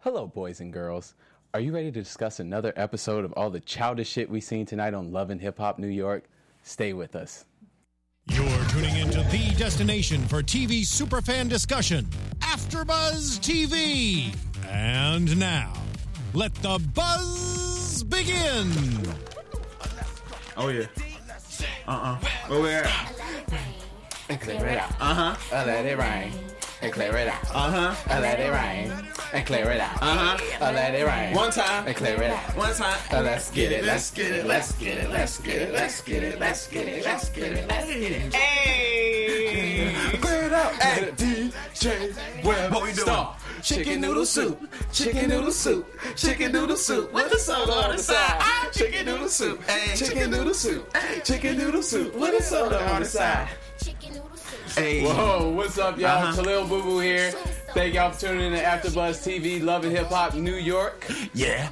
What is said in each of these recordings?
Hello, boys and girls. Are you ready to discuss another episode of all the childish shit we seen tonight on Love and Hip Hop New York? Stay with us. You're tuning into the destination for TV superfan discussion, AfterBuzz TV. And now, let the buzz begin. Oh yeah. Where we at? And clear it out. Uh-huh. Let it rain. And clear it out. Uh-huh. Let it rain. And clear it out. Uh-huh. Let it rain. One time. And clear it out. One time. Let's get it. Let's get it. Let's get it. Let's get it. Let's get it. Let's get it. Let's get it. Let's get it. Hey. Clear it out. Hey. DJ Webb. What we doing? Stop. Chicken noodle soup. Chicken noodle soup. Chicken noodle soup. With the soda on the side. Chicken noodle soup. Hey. Chicken noodle soup. Chicken noodle soup. With a soda on the side. Hey. Whoa, what's up, y'all? Uh-huh. Khalil Boo Boo here. Thank y'all for tuning in to AfterBuzz TV, Love and Hip Hop New York. Yeah.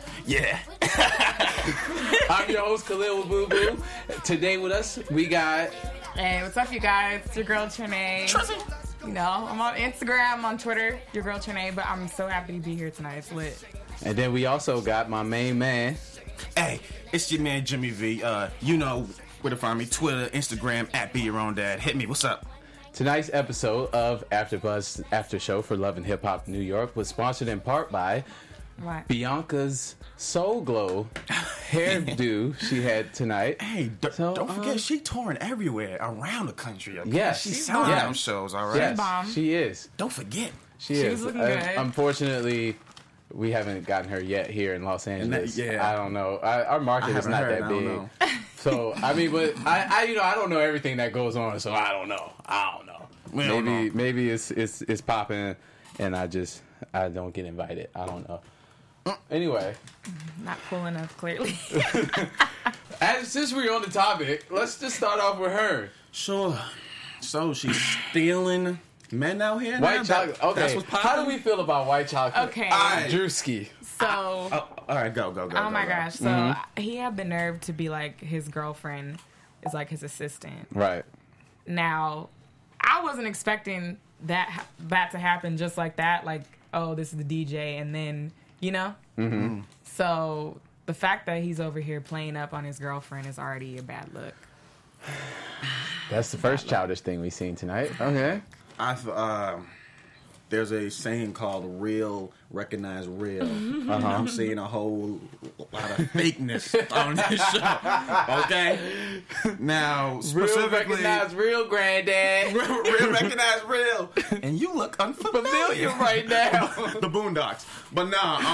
I'm your host, Khalil Boo Boo. Today with us, we got... Hey, what's up, you guys? It's your girl, Trinae. You know, I'm on Instagram, on Twitter, your girl, Trinae, but I'm so happy to be here tonight. It's lit. And then we also got my main man. Hey, it's your man Jimmy V. You know where to find me. Twitter, Instagram, @BeYourOwnDad. Hit me. What's up? Tonight's episode of AfterBuzz After Show for Love and Hip Hop New York was sponsored in part by What? Bianca's Soul Glow hairdo she had tonight. Hey, don't forget, she touring everywhere around the country. Okay? Yes. She's bomb. selling them shows, all right? Yes, bomb. she is. Don't forget. She was is. looking good. Unfortunately, we haven't gotten her yet here in Los Angeles. yeah. I don't know. Our market is haven't not heard, that I don't big. know. So I mean, but I don't know everything that goes on. So I don't know. We don't know. Maybe it's popping, and I don't get invited. I don't know. Anyway, Not cool enough, clearly. since we're on the topic, let's just start off with her. Sure. So she's stealing men out here now? White chocolate. Okay, That's what's popping? how do we feel about white chocolate? Okay. Alright. Drewski. So, Oh, all right, go. oh my go. gosh. So, he had the nerve to be like, his girlfriend is like his assistant. Right. Now, I wasn't expecting that to happen just like that. Like, oh, this is the DJ, and then, you know? Mm-hmm. So, the fact that he's over here playing up on his girlfriend is already a bad look. That's the first childish thing we've seen tonight. Okay. There's a saying called "real recognize real." I'm seeing a whole lot of fakeness on this show. Okay, now Real specifically, recognize real, granddad. real recognize real, and you look unfamiliar Familiar right now. the Boondocks, but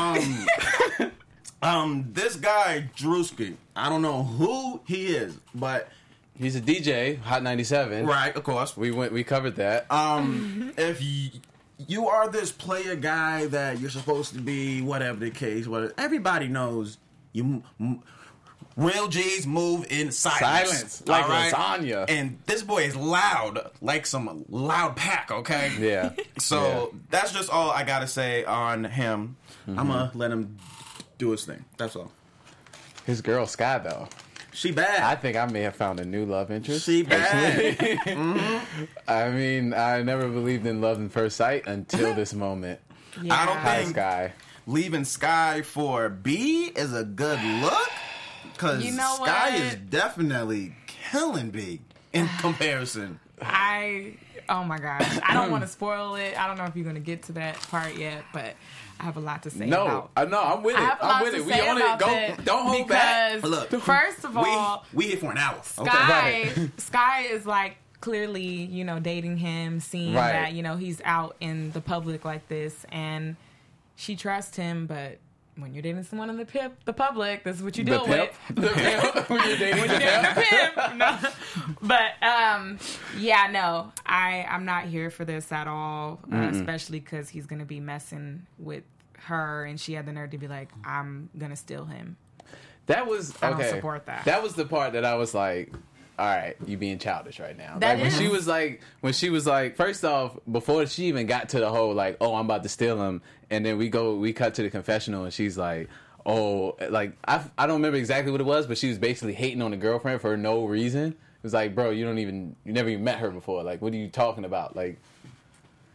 this guy Drewski, I don't know who he is, but He's a DJ, Hot 97. right, of course, We covered that. if you are this player guy that you're supposed to be, whatever the case, everybody knows you. Real G's move in silence. Like all right? lasagna. And this boy is loud, like some loud pack, okay? Yeah. So that's just all I gotta say on him. I'm gonna let him do his thing. That's all. His girl, Sky, though. She bad. I think I may have found a new love interest. She bad. I mean, I never believed in love in first sight until this moment. Yeah. I don't Hi, think Sky. leaving Sky for B is a good look. Because You know Sky what? is definitely killing B in comparison. Oh my gosh. I don't want to spoil it. I don't know if you're going to get to that part yet, but I have a lot to say No, about no, I'm with it. I have a I'm lot with to it. We say on it. about Go. that Don't hold back. because Look, first of all, we here for an hour. Sky is like clearly, you know, dating him, seeing Right. that, you know, he's out in the public like this, and she trusts him, but when you're dating someone in the public, this is what you deal with. The pimp. When you're dating the Dating pimp. a pimp. No. But yeah, no, I'm not here for this at all, especially because he's gonna be messing with her, and she had the nerve to be like, I'm gonna steal him. That was okay. I don't support that. That was the part that I was like, all right, you being childish right now. That like is. when she was like, first off, before she even got to the whole like, oh, I'm about to steal him, and then we cut to the confessional, and she's like, oh, like I don't remember exactly what it was, but she was basically hating on the girlfriend for no reason. It was like, bro, you never even met her before. Like, what are you talking about? Like,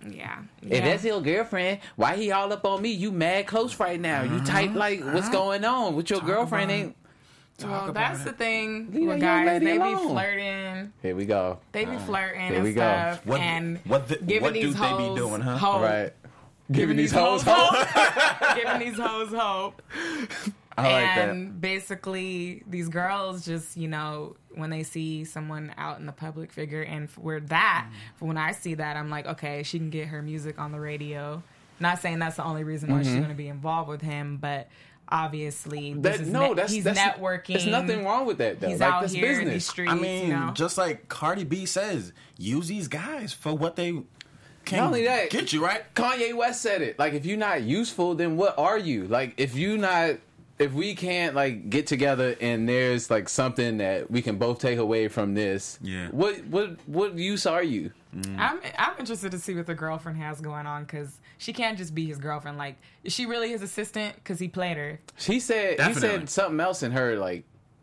Yeah. If that's your girlfriend, why he all up on me? You mad close right now. You tight like, what's going on? With your girlfriend ain't... Well, that's the thing Leave with that young guys. lady They alone. be flirting. Here we go. They be flirting Here and we go. stuff. What- and what giving do these they hoes be doing, huh? hope. Right. Giving these hoes hope. Giving these hoes hope. I like that. And basically, these girls just, you know, when they see someone out in the public figure, and for when I see that, I'm like, okay, she can get her music on the radio. Not saying that's the only reason why she's going to be involved with him, but obviously, he's networking. There's nothing wrong with that, though. He's like, out this here in business. these streets, I mean, you know? just like Cardi B says, use these guys for what they can Not only that, get you, right? Kanye West said it. Like, if you're not useful, then what are you? Like, if we can't like get together and there's like something that we can both take away from this, Yeah. What use are you? I'm interested to see what the girlfriend has going on, because she can't just be his girlfriend. Like, is she really his assistant? Because he played her. He said Definitely. something else in her like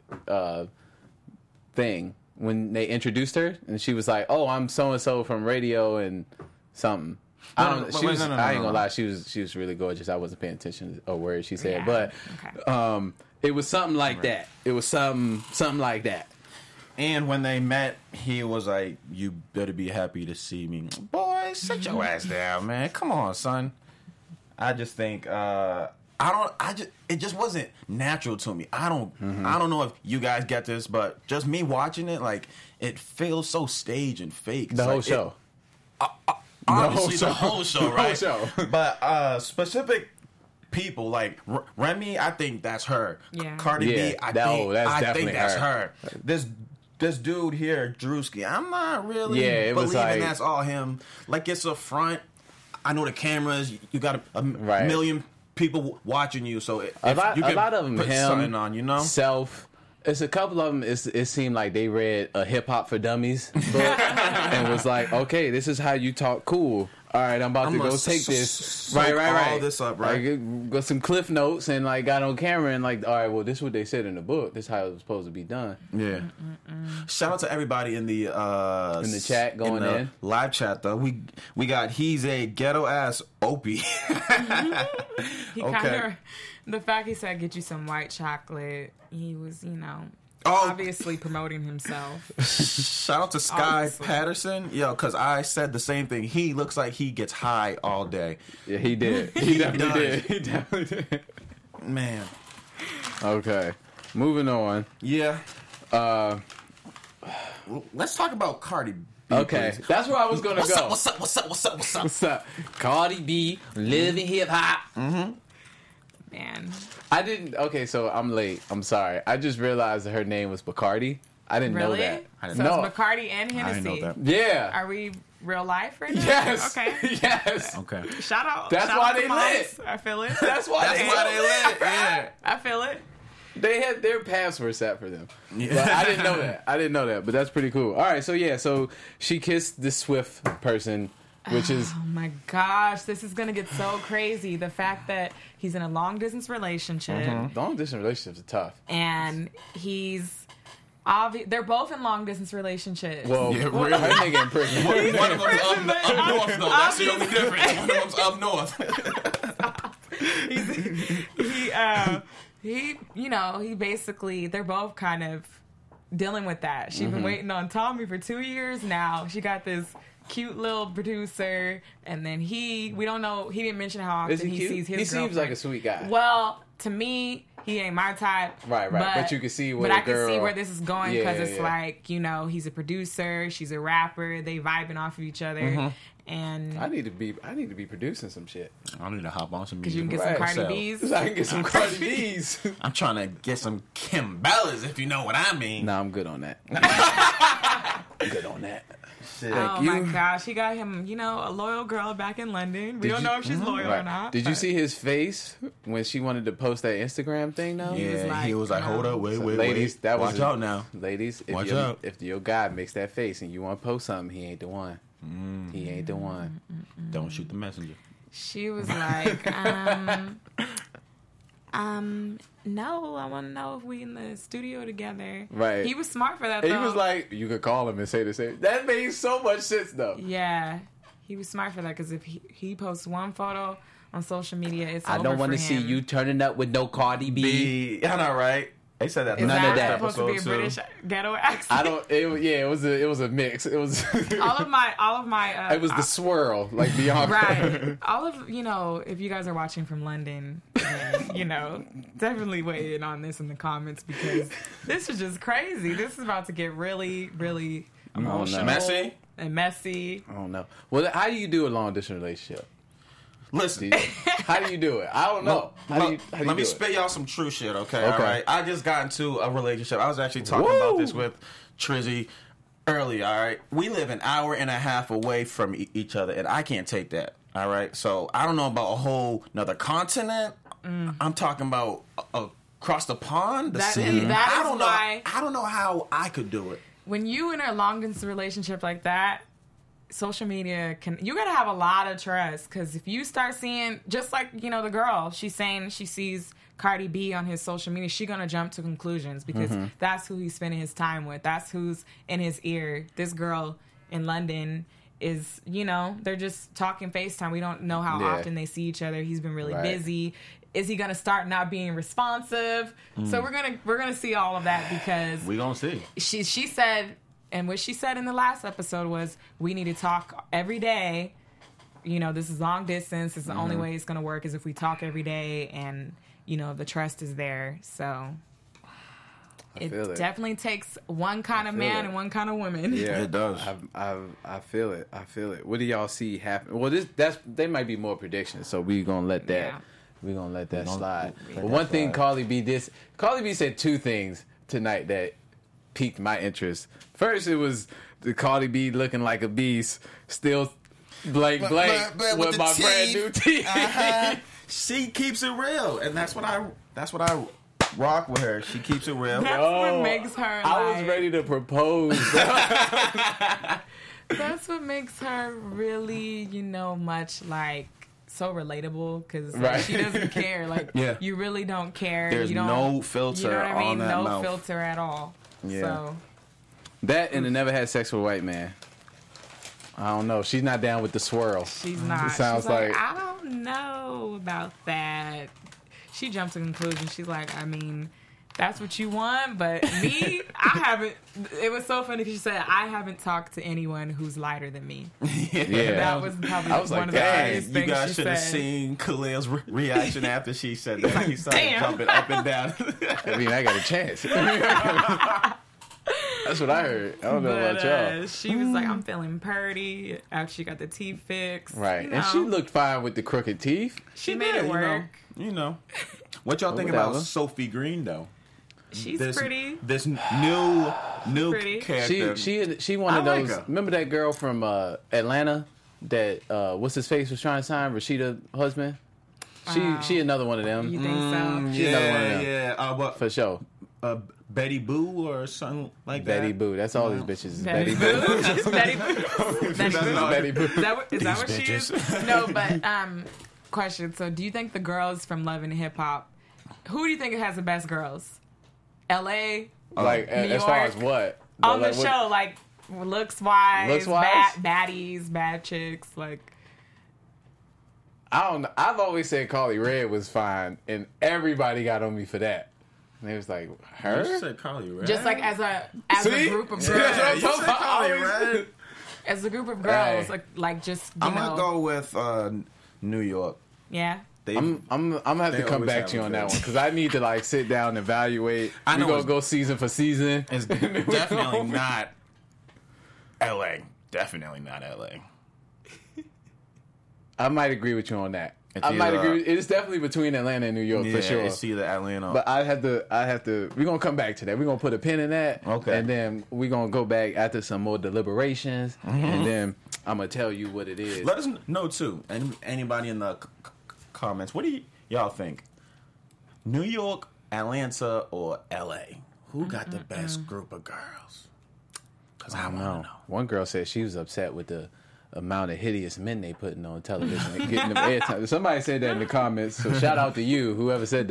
thing when they introduced her, and she was like, "Oh, I'm so and so from radio and something." I don't. No, She was. no, I ain't gonna no. lie. She was really gorgeous. I wasn't paying attention to a word she said, Yeah, but okay. it was something like that. It was something like that. And when they met, he was like, "You better be happy to see me, boy. Sit your ass down, man. Come on, son." I just think it just wasn't natural to me. I don't know if you guys get this, but just me watching it, like, it feels so staged and fake. It's The whole like, show. Obviously, the whole show, right? The whole show. But specific people like Remy, I think that's her. Yeah. Cardi Yeah, B, I that's think that's her. her. This dude here, Drewski, I'm not really Yeah, it was believing like- that's all him. Like, it's a front. I know the cameras. You got a Right. million people watching you, so if A lot you can of them, put him, something on, you know. Self. It's a couple of them. It seemed like they read a Hip Hop for Dummies book and was like, okay, this is how you talk cool. All right, I'm about to go take this. soak Right. all this up, right? Like, got some cliff notes and like got on camera and like, all right, well, this is what they said in the book. This is how it was supposed to be done. Yeah. Shout out to everybody in the chat going in. live chat though. We got he's a ghetto ass Opie. He kind of, the fact he said, get you some white chocolate, he was, you know, obviously promoting himself. Shout out to Sky Obviously. Patterson, yo, because I said the same thing. He looks like he gets high all day, Yeah, he did. He definitely does. did. He definitely did. man. Okay, moving on. Yeah. Let's talk about Cardi B. Okay, please. that's where I was gonna go. What's up? What's up? Cardi B, living hip hop. Man. I didn't. Okay, so I'm late. I'm sorry. I just realized that her name was Bacardi. I didn't know Really? that. So No. it's Bacardi and I Hennessy. didn't know that. Yeah. Are we real life right now? Yes. Okay. Yes. Okay. Shout out. That's shout why out to they moms. lit. I feel it. That's why That's why they lit. Yeah. I feel it. They had their paths were set for them. Yeah. But I didn't know that. But that's pretty cool. All right. So yeah. So she kissed this Swift person, which is Oh my gosh, this is gonna get so crazy. The fact that he's in a long distance relationship long distance relationships are tough. and he's they're both in long distance relationships. Well, Yeah, her really. nigga in prison. One of them's prison, but up north, though. That's the only obviously. difference. One of them's up north. he basically, they're both kind of dealing with that. She's been waiting on Tommy for 2 years now. She got this cute little producer, and then we don't know, he didn't mention how Is often he he cute? sees his He seems girlfriend. like a sweet guy. Well, to me, he ain't my type. Right. But you can see where But the I can see girl- where this is going, because Yeah, it's yeah. like, he's a producer, she's a rapper, they vibing off of each other, and I need to be producing some shit. I need to hop on some because music. you can get some Right. Cardi B's. So I can get some Cardi B's. I'm trying to get some Kim Bellas, if you know what I mean. Nah, I'm good on that. I'm good on that. Shit. Oh you. my gosh, he got him, a loyal girl back in London. We don't know if she's loyal or not. Did you but- see his face when she wanted to post that Instagram thing though? Yeah, he was like, hold up, wait, So wait, ladies, wait. that was Watch out now. Ladies, Watch out. if your guy makes that face and you want to post something, he ain't the one. He ain't the one. Don't shoot the messenger. She was like, no, I want to know if we in the studio together. Right. He was smart for that, And though. he was like, you could call him and say the same. That made so much sense though. yeah. He was smart for that because if he posts one photo on social media, it's I over don't want for to see him. you turning up with no Cardi B. I know, right? They said that. Is None that of that. supposed to be a Episode British ghetto accent? I don't. It was a mix. It was. all of my. It was the swirl, like Bianca. Right. All of, if you guys are watching from London, then, definitely weigh in on this in the comments because this is just crazy. This is about to get really, really emotional. Messy? And messy. I don't know. Well, how do you do a long distance relationship? Listen. How do you do it? I don't know. How do you Let me do spit y'all some true shit, okay? Okay. All right. I just got into a relationship. I was actually talking about this with Trizzy earlier, all right? We live an hour and a half away from each other, and I can't take that, all right? So I don't know about a whole another continent. I'm talking about across the pond, the sea. That is why I don't know how I could do it. when you in a long distance relationship like that, social media you gotta have a lot of trust because if you start seeing just like the girl, she's saying she sees Cardi B on his social media, she's gonna jump to conclusions because that's who he's spending his time with, that's who's in his ear. This girl in London is they're just talking FaceTime. We don't know how often they see each other. He's been really busy. Is he gonna start not being responsive? So we're gonna see all of that because We gonna see. she said. And what she said in the last episode was, we need to talk every day. This is long distance. It's the only way it's going to work is if we talk every day and, the trust is there. So it definitely takes one kind of man and one kind of woman. Yeah, it does. I feel it. I feel it. What do y'all see happen? Well, they might be more predictions, so we're gonna let that. Yeah. We're gonna let that slide. But one thing, Cardi B said two things tonight that piqued my interest. First, it was the Cardi B looking like a beast, still blank with my brand new teeth. She keeps it real, and that's what I rock with her. She keeps it real. That's what makes her. I was ready to propose. That's what makes her really, much like so relatable because she doesn't care. Like you really don't care. There's no filter You know what I mean? on that No mouth. filter at all. Yeah. So. That and it never had sex with a white man. I don't know. She's not down with the swirl. She's not. It sounds She's like, like I don't know about that. She jumped to conclusions. She's like, I mean, that's what you want, but me, I haven't. It was so funny because she said, I haven't talked to anyone who's lighter than me. Yeah. That was probably I was one like, of the dang, funniest You things guys she should have said. seen Khalil's reaction after she said that. He started Damn. jumping up and down. I mean, I got a chance. That's what I heard. I don't know But about y'all. she was like, I'm feeling purty after she got the teeth fixed. Right. You And know. she looked fine with the crooked teeth. She made it work. You know. What y'all think whatever. about Sophie Green though? She's This pretty. This new Pretty. character. She one of I like those. her. Remember that girl from Atlanta that what's his face was trying to sign Rashida husband? She another one of them. You think so? She's another one of them. yeah. What? For sure. Betty Boo or something like that. Betty Boo. That's all these bitches. Is Betty Betty Boo. Boo. She's Betty Boo. Betty Boo. Betty Boo. Is that what These she is? bitches. No, but question. So, do you think the girls from Love and Hip Hop, who do you think has the best girls? L.A. Like New as far as York? what on the Like, what- show, like looks wise, Looks-wise? baddies, bad chicks, like. I don't know. I've always said Carly Red was fine, and everybody got on me for that. And it was like You her. said Carly Red. Just like as a See? group of girls, Yeah, you said Carly Red. as a group of girls, Right. like just I'm gonna go with New York. yeah. They, I'm gonna have They to come always back have to you a on that good- one because I need to like sit down and evaluate. I We're know gonna it's- go season for season. it's definitely not L.A. Definitely not L.A. I might agree with you on that. It's I might either- agree. It's definitely between Atlanta and New York Yeah, for sure. it's either Atlanta. But I have to. We're gonna come back to that. We're gonna put a pin in that. Okay. And then we're gonna go back after some more deliberations, and then I'm gonna tell you what it is. Let us know too. Anybody in the comments? What do y'all think? New York, Atlanta, or L.A.? Who got the best group of girls? Because I want to know. One girl said she was upset with the amount of hideous men they putting on television and getting them airtime. Somebody said that in the comments, so shout out to you, whoever said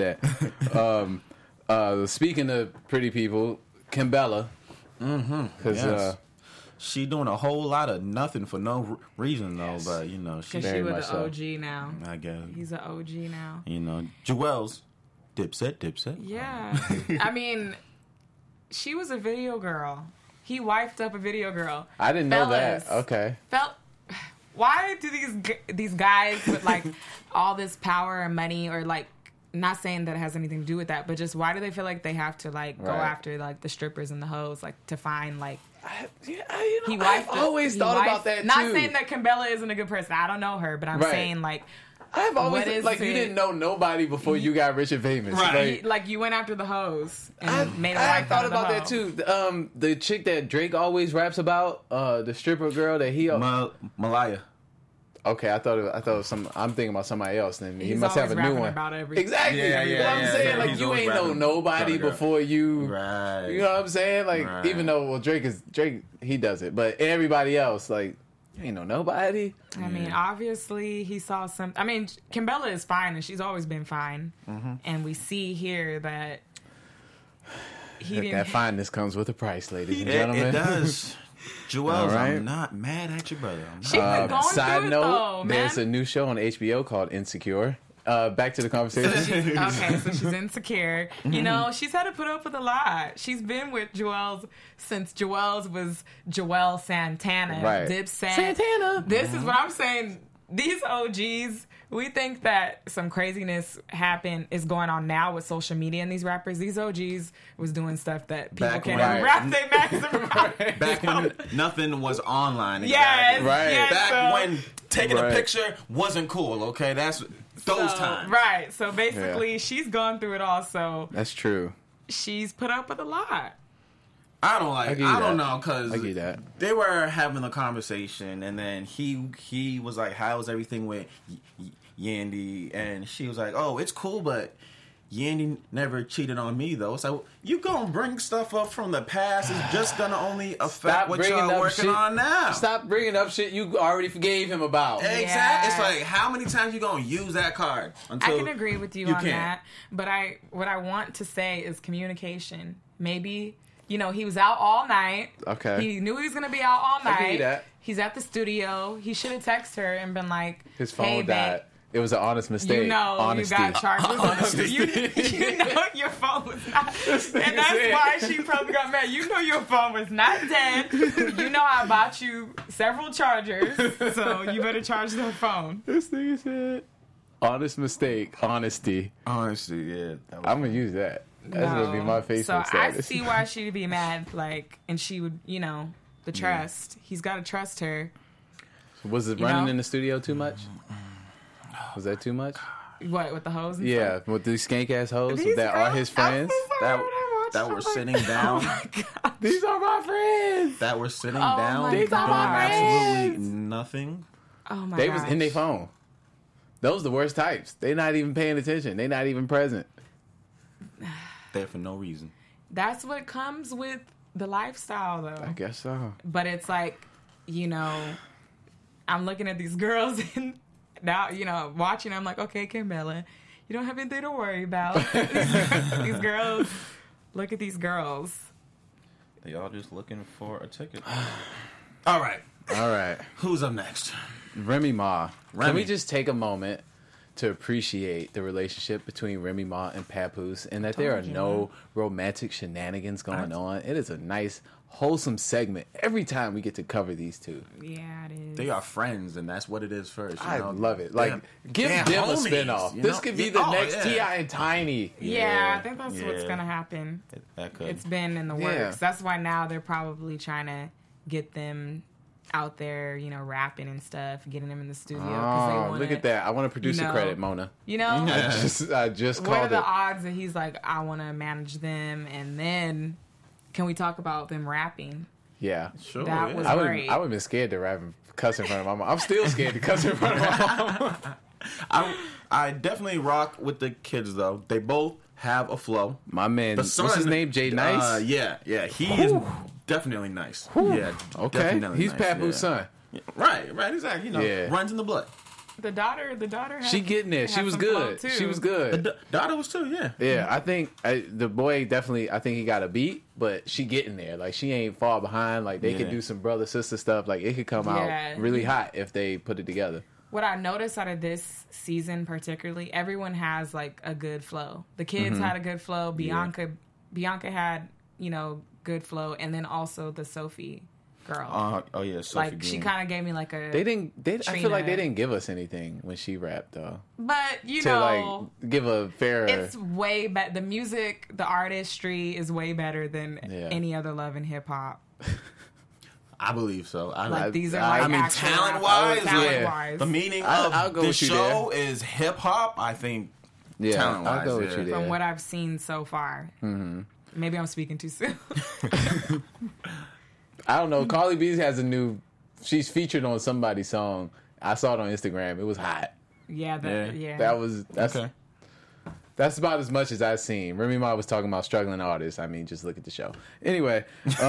that. Speaking of pretty people, Kimbella. Because Yes. She doing a whole lot of nothing for no reason though, but you know Because she was the OG now. I guess He's an OG now. You know, Joel's Dipset. Yeah. I mean, she was a video girl. He wifed up a video girl. I didn't know Fellas, that. Okay. Why do these guys with like all this power and money, or like, not saying that it has anything to do with that, but just why do they feel like they have to like go after like the strippers and the hoes, like to find like I've always thought about that too. Not saying that Kimbella isn't a good person. I don't know her, but I'm saying like I've always like you didn't know nobody before you got rich and famous, right? Like you went after the hoes and made a life I thought out of about that too. The chick that Drake always raps about, the stripper girl that he Malaya. Okay, I thought it was some. I'm thinking about somebody else. Then he must have a new one. About everything. Exactly. But I'm saying like you ain't know nobody before you. Right. You know what I'm saying? Like even though Drake he does it, but everybody else like you ain't know nobody. I mean, obviously he saw some. I mean, Kimbella is fine, and she's always been fine. Mm-hmm. And we see here that that fineness comes with a price, ladies and gentlemen. It does. Joel's, right. I'm not mad at your brother. She's been going side through note, it though, there's man. a new show on HBO called Insecure. Back to the conversation. Okay, so she's insecure. You know, she's had to put up with a lot. She's been with Joel's since Joel's was Joel Santana. Right. Dipset. Santana. This is what I'm saying. These OGs, we think that some craziness is going on now with social media and these rappers. These OGs was doing stuff that people Back can't when- even wrap their backs around. Back when nothing was online. Yes, Exactly. Right. yes, Back so- when taking a Right. picture wasn't cool. Okay, that's those times. Right. So basically, she's gone through it all. So That's true. she's put up with a lot. I don't like. give you I don't that. know because I give you that. they were having a conversation, and then he was like, "How's everything with Yandy?" And she was like, "Oh, it's cool, but Yandy never cheated on me, though." So you gonna bring stuff up from the past? It's just gonna only affect what y'all working on now. Stop bringing up shit you already forgave him about. Exactly. Yeah. It's like how many times you gonna use that card? Until I can agree with you on can't. that, but what I want to say is communication. Maybe, you know, he was out all night. Okay. He knew he was going to be out all I give night. you that. He's at the studio. He should have texted her and been like, His phone hey, died. babe, It was an honest mistake. you know, Honesty. you got charges. Honesty. You know your phone was not, and that's why she probably got mad. You know your phone was not dead. You know I bought you several chargers, so you better charge their phone. This nigga said, honest mistake, honesty. Honestly, yeah. I'm gonna use that. That's gonna be my Facebook So status. I see why she'd be mad, like, and she would, you know, the trust. He's got to trust her. Was it You running know? in the studio too much? Was that too much? What, with the hoes and Yeah, stuff? with these skank ass hoes These that are girls- his friends. That were sitting down. These are my friends. That were sitting Oh down my doing God. absolutely nothing. Oh my They gosh. was in their phone. Those the worst types. They not even paying attention. They not even present. There for no reason. That's what comes with the lifestyle, though. I guess so. But it's like, you know, I'm looking at these girls and now, you know, watching, I'm like, okay, Kimbella, you don't have anything to worry about. These girls, look at these girls. They all just looking for a ticket. All right. All right. Who's up next? Remy Ma. Can Remy. we just take a moment to appreciate the relationship between Remy Ma and Papoose and that there are no romantic shenanigans going on? It is a nice, wholesome segment every time we get to cover these two. Yeah, it is. They are friends, and that's what it is first. You I know? love it. Like, They're- give they're them a homies, spinoff. you This know? could be Yeah. the Oh, next yeah. T.I. and Tiny. Yeah, I think that's what's yeah. going to happen. That could. It's been in the Yeah. works. That's why now they're probably trying to get them out there, you know, rapping and stuff, getting them in the studio. 'cause they Oh, wanna, look at that. I want to produce you a know, credit, Mona. You know? I just What are called the it. odds that he's like, I want to manage them, and then can we talk about them rapping? Yeah. Sure, That yeah. was I would great. have been scared to rap and cuss in front of my mom. I'm still scared to cuss in front of my mom. I definitely rock with the kids, though. They both have a flow. My man, The what's son, his name? Jay Nice? Yeah. He is definitely nice. Yeah, Okay. definitely He's nice, Papoose' yeah. son. Right, exactly. You know, Yeah. runs in the blood. The daughter. She getting there. She was good. She was good. The daughter was too. Yeah. Yeah, I think the boy definitely. I think he got a beat, but she getting there. Like she ain't far behind. Like they could do some brother sister stuff. Like it could come out really hot if they put it together. What I noticed out of this season particularly, everyone has like a good flow. The kids had a good flow. Bianca had good flow, and then also the Sophie girl. Sophie like Green. she kind of gave me like a. I feel like they didn't give us anything when she rapped though. But to like give a fair. It's way better. The music, the artistry is way better than any other Love and Hip Hop. I believe so. These are like talent-wise, the meaning of the show is hip hop. I think talent-wise, I'll go with you there. From what I've seen so far. Mm-hmm. Maybe I'm speaking too soon. I don't know. Carly B has she's featured on somebody's song. I saw it on Instagram. It was hot. That's about as much as I've seen. Remy Ma was talking about struggling artists. I mean, just look at the show. Anyway,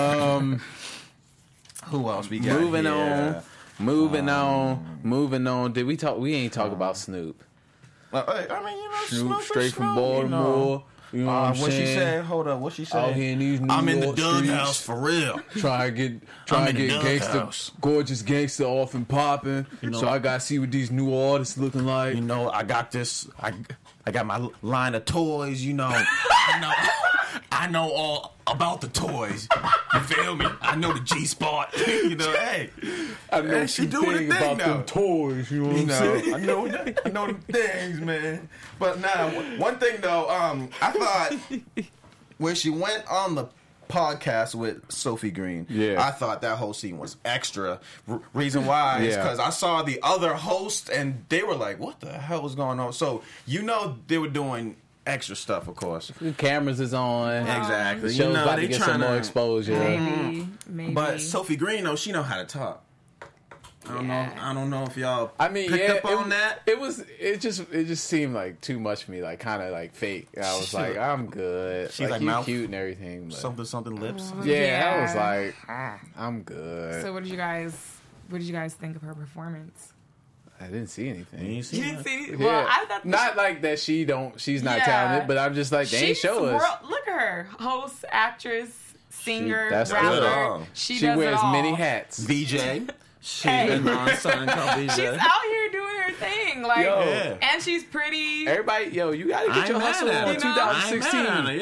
who else we got? Moving on. Did we talk? We ain't talk about Snoop. Snoop straight from Baltimore. You know what she said? Hold up. What she said? Out here in these New I'm in the York doghouse streets, for real. Trying to get gangster, gorgeous gangster off and popping. So I got to see what these new artists looking like. I got this. I got my line of toys. I know all about the toys. You feel me? I know the G-Spot. Hey. I know she doing the thing about them toys. You know what I'm saying? I know the things, man. But now, one thing though, I thought when she went on the podcast with Sophie Green, I thought that whole scene was extra. Reason why is because I saw the other host and they were like, "What the hell was going on?" So they were doing extra stuff, of course. The cameras is on. Exactly. The show's about to get some more exposure. Maybe. But Sophie Green, though, she know how to talk. I don't know if y'all picked up on that. It just seemed like too much for me, like kind of like fake. I was like, I'm good. She's like you cute and everything. But something lips. I was like, I'm good. So what did you guys think of her performance? I didn't see anything. You didn't see anything? Yeah. Well, I thought not like that she's not talented, but I'm just like, they ain't show us. Look at her. Host, actress, singer, that's rapper. good. She wears it all. many hats. VJ. She's been on something called VJ. She's out here doing her thing. And she's pretty. Everybody, you gotta get your hustle on 2016.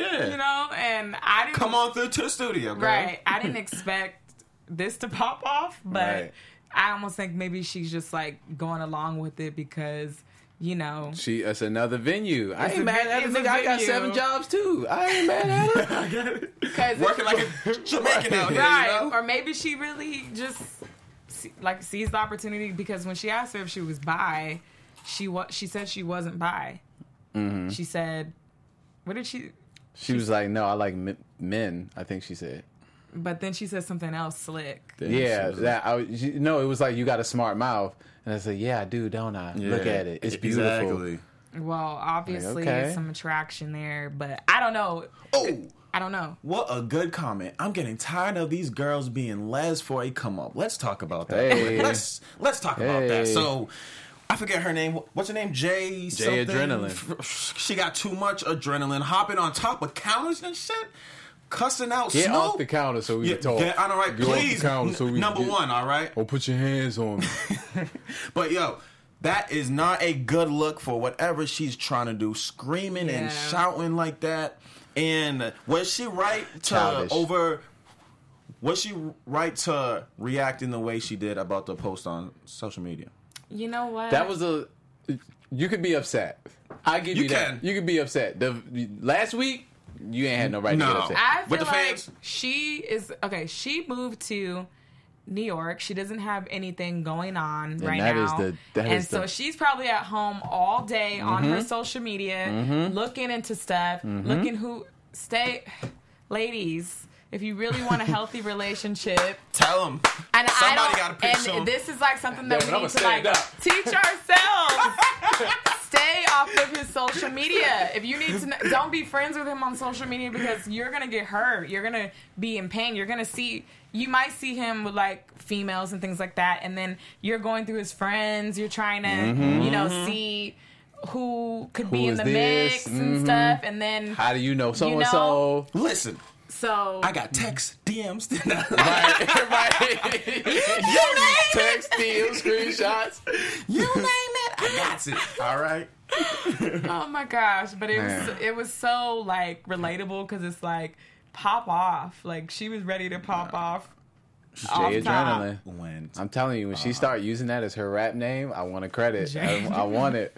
And I didn't come on through to the studio, girl. Right. I didn't expect this to pop off, but I almost think maybe she's just like going along with it because it's another venue. I ain't mad at her. Nigga, I got 7 jobs too. I ain't mad at her. I get it. Working like a Jamaican out here, right? Or maybe she really just sees the opportunity because when she asked her if she was bi, she said she wasn't bi. Mm-hmm. She said, "What did she?" She was like, "No, I like men." I think she said. But then she said something else slick. It was like, you got a smart mouth. And I said, yeah, I do, don't I? Yeah, look at it. It's beautiful. Exactly. Well, obviously, some attraction there, but I don't know. I don't know. What a good comment. I'm getting tired of these girls being les for a come up. Let's talk about that. Hey. Let's talk about that. So, I forget her name. What's her name? Jay Adrenaline. She got too much adrenaline, hopping on top of counters and shit. Cussing out Get Snoop. off the counter so we can talk. Get on, all right, please. Number one, all right? Or put your hands on me. But, that is not a good look for whatever she's trying to do. Screaming and shouting like that. And was she right to Was she right to react in the way she did about the post on social media? You know what? That was you could be upset. I give you that. You could be upset. Last week, you ain't had no right to get upset. I feel like she moved to New York. She doesn't have anything going on right now. So she's probably at home all day on her social media, looking into stuff, ladies, if you really want a healthy relationship, tell them. And somebody got to pick this is like something that we need to teach ourselves. Stay off of his social media. If you need to know, don't be friends with him on social media because you're gonna get hurt. You're gonna be in pain. You're gonna see. You might see him with like females and things like that, and then you're going through his friends. You're trying to, see who could be in the mix and stuff, and then how do you know so and so? Listen. So I got texts, DMs, right. Text, DMs, screenshots. You name it, I got it. All right. Oh my gosh! But it was so like relatable because it's like pop off. Like she was ready to pop off. Jay Adrenaline. When I'm telling you, when she started using that as her rap name, I want a credit. I want it.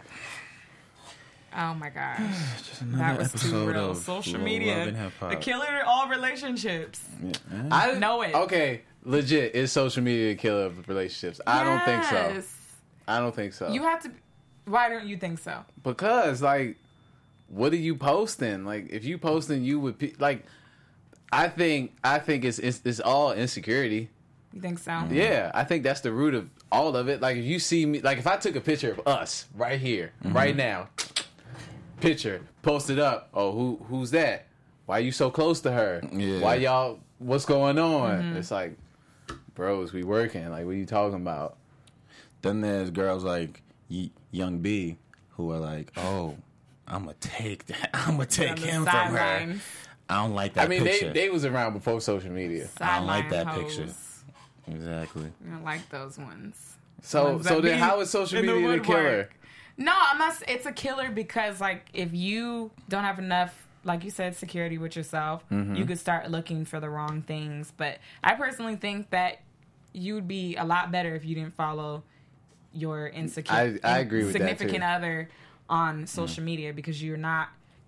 Oh my gosh. That was too real. Social media. The killer of all relationships. Yeah. I know it. Okay, legit. Is social media the killer of relationships? I don't think so. I don't think so. You have to. Why don't you think so? Because, like, what are you posting? Like, if you posting, you would like. I think it's all insecurity. You think so? Yeah, I think that's the root of all of it. Like, if you see me, like, if I took a picture of us right here, right now. Picture posted up. Oh, who's that? Why you so close to her? Yeah. Why y'all? What's going on? It's like, bros, we working. Like, what are you talking about? Then there's girls like Young B who are like, oh, I'm gonna take that. I'm gonna take him from her. I don't like that. I mean, picture. they was around before social media. I don't like that hoes. picture. Exactly. I don't like those ones. So then, how is social media the killer? No, I'm not. It's a killer because, like, if you don't have enough, like you said, security with yourself, you could start looking for the wrong things. But I personally think that you'd be a lot better if you didn't follow your I agree with that, significant too. other on social media because you're not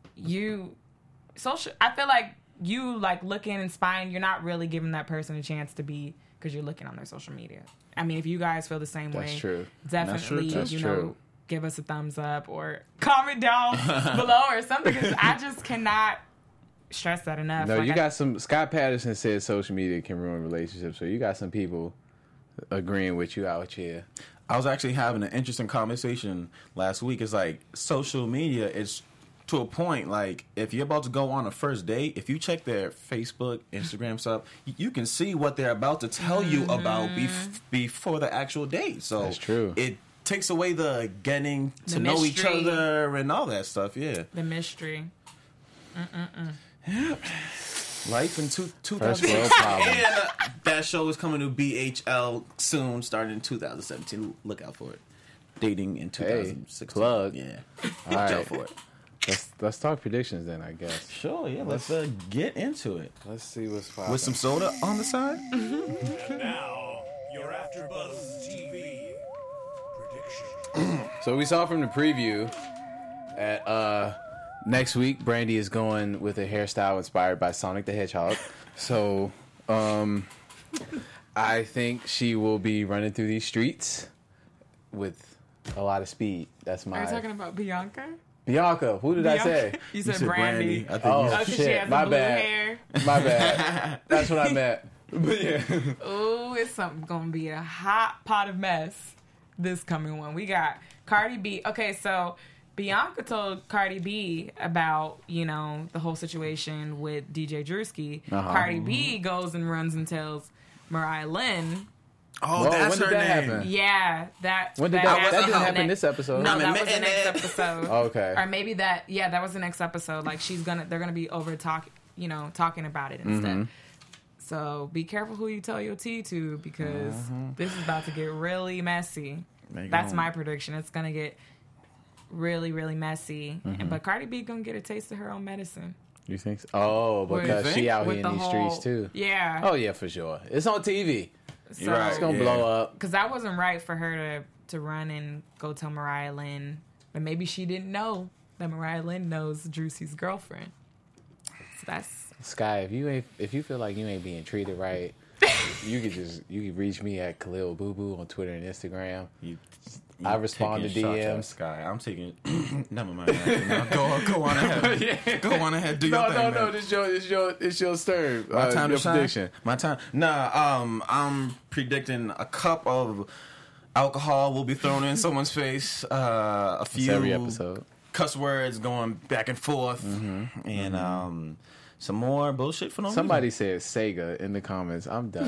social. I feel like you like looking and spying. You're not really giving that person a chance to be because you're looking on their social media. I mean, if you guys feel the same way, That's true. Definitely, That's true. Give us a thumbs up or comment down below or something because I just cannot stress that enough. No, like you got some. Scott Patterson said social media can ruin relationships, so you got some people agreeing with you out here. I was actually having an interesting conversation last week. It's like social media is to a point. Like if you're about to go on a first date, if you check their Facebook, Instagram stuff, you can see what they're about to tell you about before the actual date. So that's true. It takes away the getting to know each other and all that stuff. Yeah, the mystery. Yeah. Life in 2016. And that show is coming to BHL soon, starting in 2017. Look out for it. Dating in 2016. Plug. Yeah. All right. Watch out for it. Let's talk predictions then, I guess. Sure, yeah. Let's get into it. Let's see what's popping. With some soda on the side? Now, your AfterBuzz TV prediction. So we saw from the preview at next week, Brandy is going with a hairstyle inspired by Sonic the Hedgehog. So I think she will be running through these streets with a lot of speed. That's my. Are you talking about Bianca? Bianca, who did I say? You said Brandy. I think Oh, She shit. has My the blue bad. hair. My bad. That's what I meant. But yeah. Ooh, it's gonna be a hot pot of mess this coming one. We got Cardi B. Okay, so Bianca told Cardi B about, the whole situation with DJ Drewski. Cardi B goes and runs and tells Mariah Lynn. Oh, Whoa, that's when her did that name. happen? Yeah, When did that didn't happen this episode? No, I'm that was the admitting next it. episode. Okay. Or maybe that was the next episode. Like they're gonna be over talking about it and stuff. So be careful who you tell your tea to because this is about to get really messy. That's my prediction. It's gonna get really, really messy. But Cardi B gonna get a taste of her own medicine. You think so? Oh, because she out here in these streets too. Yeah. Oh yeah, for sure. It's on TV. So, Right. It's gonna blow up. Because that wasn't right for her to run and go tell Mariah Lynn. But maybe she didn't know that Mariah Lynn knows Drewski's girlfriend. So that's... Sky, if you feel like you ain't being treated right, you could reach me at Khalil Boo Boo on Twitter and Instagram. I respond to DMs. Sky, I'm taking. Never mind. Go on ahead. Go on ahead. Do your thing. No. It's your turn. My time your to shine. prediction. My time. Nah. I'm predicting a cup of alcohol will be thrown in someone's face. A few It's every episode. cuss words going back and forth, and some more bullshit for no reason. Somebody said Sega in the comments. I'm done.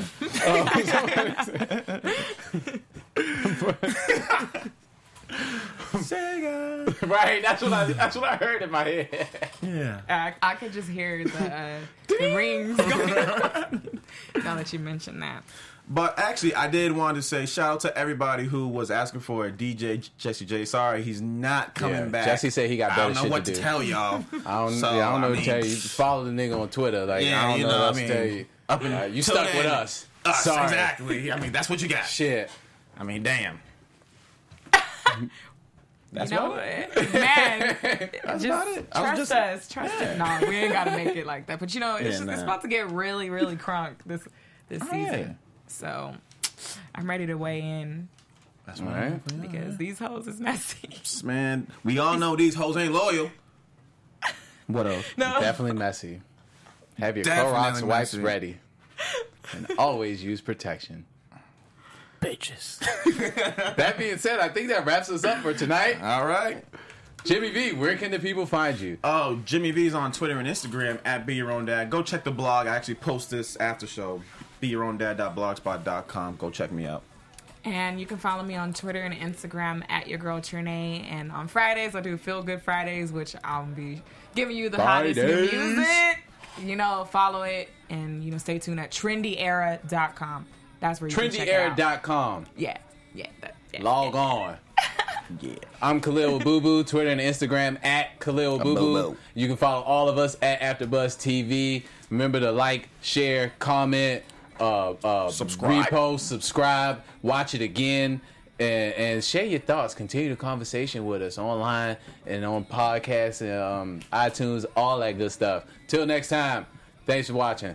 Sega. Right, that's what I heard in my head. Yeah. I could just hear the rings going on. Now that you mentioned that. But actually, I did want to say shout out to everybody who was asking for DJ Jesse J. Sorry, he's not coming back. Jesse said he got better shit to do. I don't know what to tell y'all. I don't know what to tell you. Follow the nigga on Twitter. Like, I don't know what else to tell you. You stuck with us. Sorry. Exactly. I mean, that's what you got. Shit. I mean, damn. That's you know what? Man, just trust us. Trust us. No, we ain't got to make it like that. But, you know, it's about to get really, really crunk this season. Yeah. So, I'm ready to weigh in. That's right. Because these hoes is messy. Man, we all know these hoes ain't loyal. What else? No. Definitely messy. Have your Clorox wipes ready. And always use protection. Bitches. That being said, I think that wraps us up for tonight. All right. Jimmy V, where can the people find you? Oh, Jimmy V's on Twitter and Instagram at Be Your Own Dad. Go check the blog. I actually post this after show. BeYourOwnDad.blogspot.com. Go check me out. And you can follow me on Twitter and Instagram at Your Girl Trinae. And on Fridays, I do Feel Good Fridays, which I'll be giving you the hottest new music. You know, follow it and, you know, stay tuned at trendyera.com. That's where you can check it out. trendyera.com. Yeah. Log on. Yeah. I'm Khalil Boo Boo, Twitter and Instagram at Khalil Boo Boo. You can follow all of us at AfterBuzz TV. Remember to like, share, comment, subscribe, repost, subscribe, watch it again, and share your thoughts. Continue the conversation with us online and on podcasts and iTunes, all that good stuff. Till next time, thanks for watching.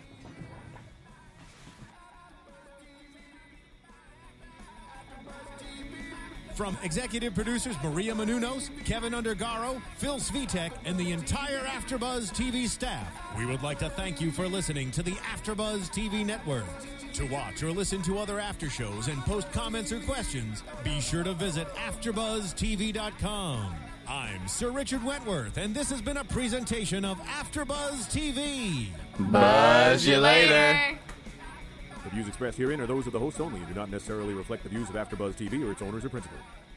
From executive producers Maria Menounos, Kevin Undergaro, Phil Svitek, and the entire AfterBuzz TV staff, we would like to thank you for listening to the AfterBuzz TV network. To watch or listen to other after shows and post comments or questions, be sure to visit AfterBuzzTV.com. I'm Sir Richard Wentworth, and this has been a presentation of AfterBuzz TV. Buzz you later. The views expressed herein are those of the hosts only and do not necessarily reflect the views of AfterBuzz TV or its owners or principals.